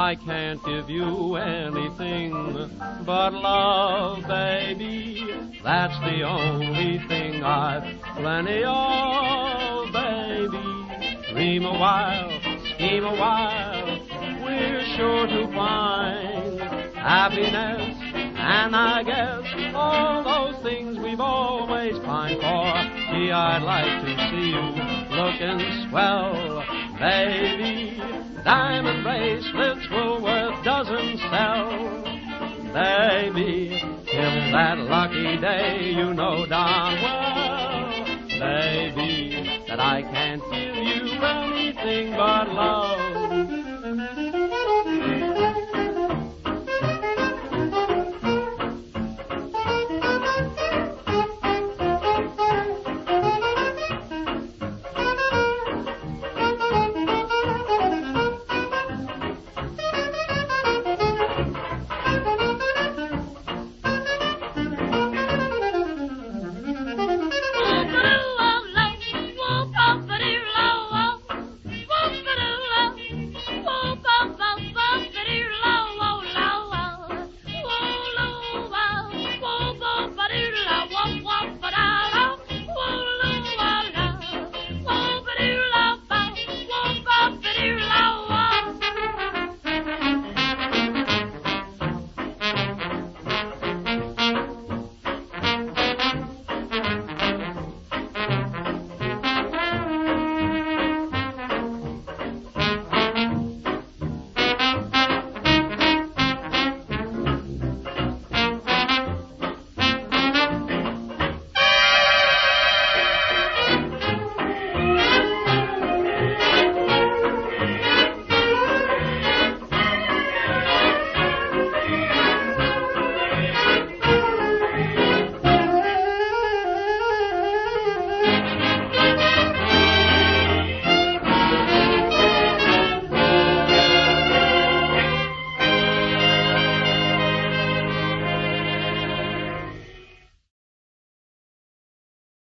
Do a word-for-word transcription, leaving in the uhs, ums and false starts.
I can't give you anything but love, baby. That's the only thing I've plenty of, baby. Dream a while, scheme a while, we're sure to find happiness, and I guess all those things we've always pined for. Gee, I'd like to see you looking swell, baby. Diamond bracelets Woolworth doesn't sell, baby. Till that lucky day, you know darn well, baby, that I can't give you anything but love.